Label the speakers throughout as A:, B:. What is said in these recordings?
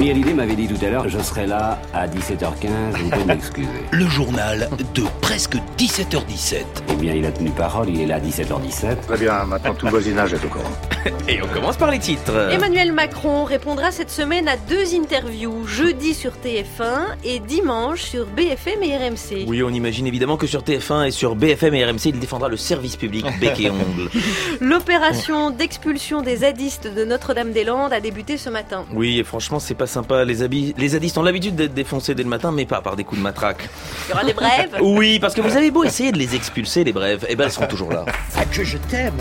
A: Johnny Hallyday m'avait dit tout à l'heure, je serai là à 17h15, vous pouvez m'excuser.
B: Le journal de presque 17h17.
A: Eh bien, il a tenu parole, il est là à 17h17.
C: Très bien, maintenant tout le voisinage est au courant.
D: Et on commence par les titres.
E: Emmanuel Macron répondra cette semaine à 2 interviews, jeudi sur TF1 et dimanche sur BFM et RMC.
D: Oui, on imagine évidemment que sur TF1 et sur BFM et RMC, il défendra le service public bec et ongles.
E: L'opération d'expulsion des zadistes de Notre-Dame-des-Landes a débuté ce matin.
D: Oui, et franchement, c'est pas sympa. Les zadistes ont l'habitude d'être défoncés dès le matin, mais pas par des coups de matraque.
E: Il y aura des brèves.
D: Oui, parce que vous avez beau essayer de les expulser, les brèves, eh ben elles seront toujours là.
F: Ah, que je t'aime.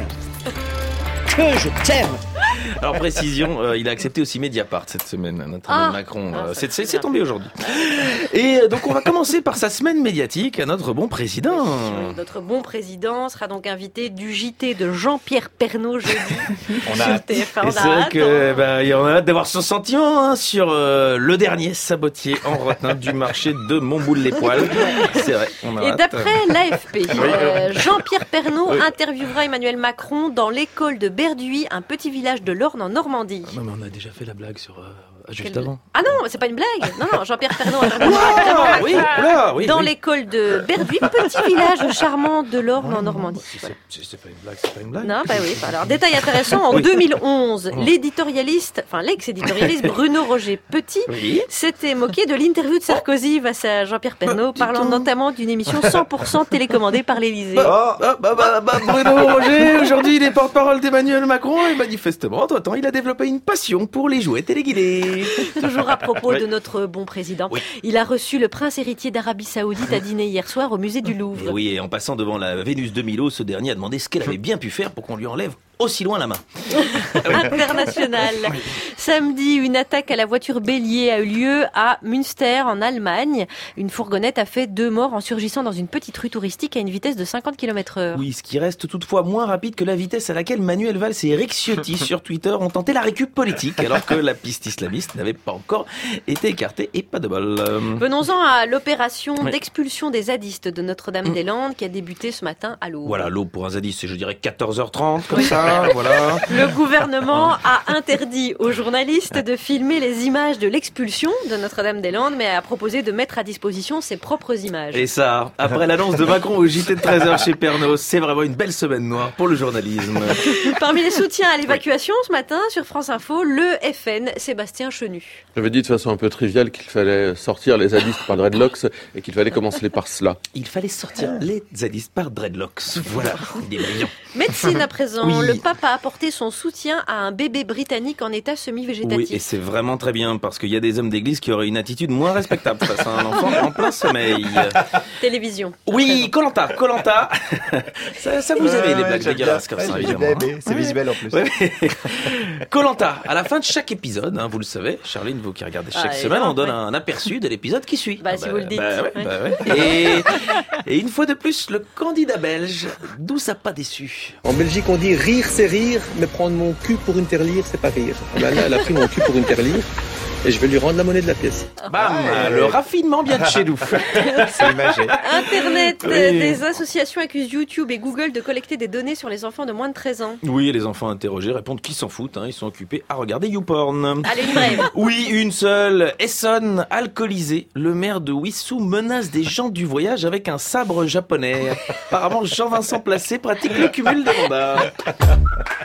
F: Que je t'aime.
D: Alors précision, il a accepté aussi Mediapart cette semaine, notre ami Macron. C'est tombé aujourd'hui. Et donc on va commencer par sa semaine médiatique à notre bon président.
E: Oui, notre bon président sera donc invité du JT de Jean-Pierre Pernaut jeudi.
D: On a hâte. Et c'est vrai que on a hâte d'avoir son sentiment sur le dernier sabotier en retenant du marché de Montboule-les-Poils. C'est vrai. On a
E: et
D: hâte.
E: d'après l'AFP, Jean-Pierre Pernaut interviewera Emmanuel Macron dans l'école de Berduy, un petit village de l'Orne en Normandie.
D: Non mais on a déjà fait la blague sur juste avant.
E: Ah non, c'est pas une blague. Non, Jean-Pierre Pernaut interviewera
D: oui,
E: dans l'école de Berduy, petit village charmant de l'Orne en Normandie.
D: C'est pas une blague,
E: Non, bah oui. Alors, détail intéressant, en 2011, l'ex-éditorialiste Bruno Roger Petit s'était moqué de l'interview de Sarkozy face à Jean-Pierre Pernaut, parlant notamment d'une émission 100% télécommandée par l'Élysée.
D: Bruno Roger, aujourd'hui il est porte-parole d'Emmanuel Macron et manifestement, entre-temps, il a développé une passion pour les jouets téléguidés.
E: Toujours à propos de notre bon président, il a reçu le prince héritier d'Arabie Saoudite à dîner hier soir au musée du Louvre.
D: Et oui, et en passant devant la Vénus de Milo, ce dernier a demandé ce qu'elle avait bien pu faire pour qu'on lui enlève aussi loin la main.
E: International. Samedi, une attaque à la voiture bélier a eu lieu à Münster, en Allemagne. Une fourgonnette a fait 2 morts en surgissant dans une petite rue touristique à une vitesse de 50 km/h.
D: Oui, ce qui reste toutefois moins rapide que la vitesse à laquelle Manuel Valls et Eric Ciotti sur Twitter ont tenté la récup politique, alors que la piste islamiste n'avait pas encore été écartée et pas de bol.
E: Venons-en à l'opération d'expulsion des zadistes de Notre-Dame-des-Landes qui a débuté ce matin à l'aube.
D: Voilà, l'aube pour un zadiste, c'est je dirais 14h30, comme ça. Voilà.
E: Le gouvernement a interdit aux journalistes de filmer les images de l'expulsion de Notre-Dame-des-Landes, mais a proposé de mettre à disposition ses propres images.
D: Et ça, après l'annonce de Macron au JT de 13h chez Pernaut, c'est vraiment une belle semaine noire pour le journalisme.
E: Parmi les soutiens à l'évacuation ce matin sur France Info, le FN Sébastien Chenu.
G: J'avais dit de façon un peu triviale qu'il fallait sortir les zadistes par dreadlocks et qu'il fallait commencer par cela.
D: Il fallait sortir les zadistes par dreadlocks. Voilà, il est brillant.
E: Médecine à présent, le pape a apporté son soutien à un bébé britannique en état semi-végétatif.
D: Oui, et c'est vraiment très bien, parce qu'il y a des hommes d'église qui auraient une attitude moins respectable face à un enfant en plein sommeil.
E: Télévision.
D: Oui, Koh-Lanta. Ça vous avez les blagues dégueulasses comme ça, évidemment.
H: C'est visuel en plus.
D: Koh-Lanta, à la fin de chaque épisode, vous le savez, Charline, vous qui regardez chaque semaine, on donne un aperçu de l'épisode qui suit.
E: Si vous le dites.
D: Et une fois de plus, le candidat belge, d'où ça pas déçu.
F: En Belgique, on dit rire, c'est rire, mais prendre mon cul pour une tirelire, c'est pas rire. Là, elle a pris mon cul pour une tirelire. Et je vais lui rendre la monnaie de la pièce.
D: Bam, le raffinement vient de chez nous.
H: C'est imagé.
E: Internet, des associations accusent YouTube et Google de collecter des données sur les enfants de moins de 13 ans.
D: Oui, les enfants interrogés répondent qu'ils s'en foutent, ils sont occupés à regarder YouPorn.
E: Allez, une brève.
D: Oui, une seule. Essonne, alcoolisé, le maire de Wissous menace des gens du voyage avec un sabre japonais. Apparemment, Jean-Vincent Placé pratique le cumul des mandats.